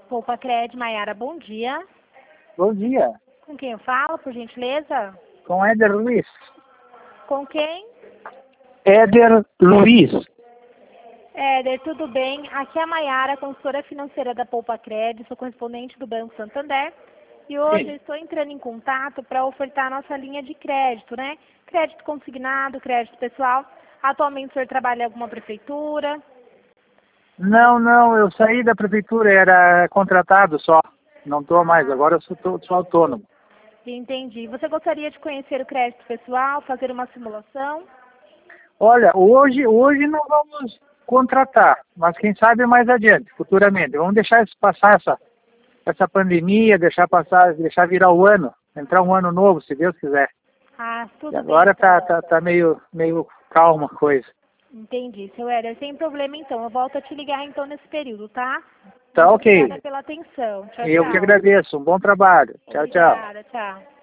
Poupa Cred, Maiara, bom dia. Bom dia. Com quem eu falo, por gentileza? Com Éder Luiz. Com quem? Éder Luiz. Éder, tudo bem? Aqui é a Maiara, consultora financeira da Poupa Cred, sou correspondente do Banco Santander. E hoje Sim. eu estou entrando em contato para ofertar a nossa linha de crédito, né? Crédito consignado, crédito pessoal. Atualmente o senhor trabalha em alguma prefeitura? Não, eu saí da prefeitura, era contratado só. Não estou mais, agora eu sou autônomo. Entendi. Você gostaria de conhecer o crédito pessoal, fazer uma simulação? Olha, hoje não vamos contratar, mas quem sabe mais adiante, futuramente. Vamos deixar passar essa pandemia, deixar virar o ano, entrar um ano novo, se Deus quiser. Tudo E agora bem, então. tá meio calma a coisa. Entendi, seu Éder. Sem problema, então. Eu volto a te ligar, então, nesse período, tá? Tá Muito ok. obrigada pela atenção. Tchau, Eu tchau. que agradeço. Um bom trabalho. Tchau, tchau. Obrigada, tchau.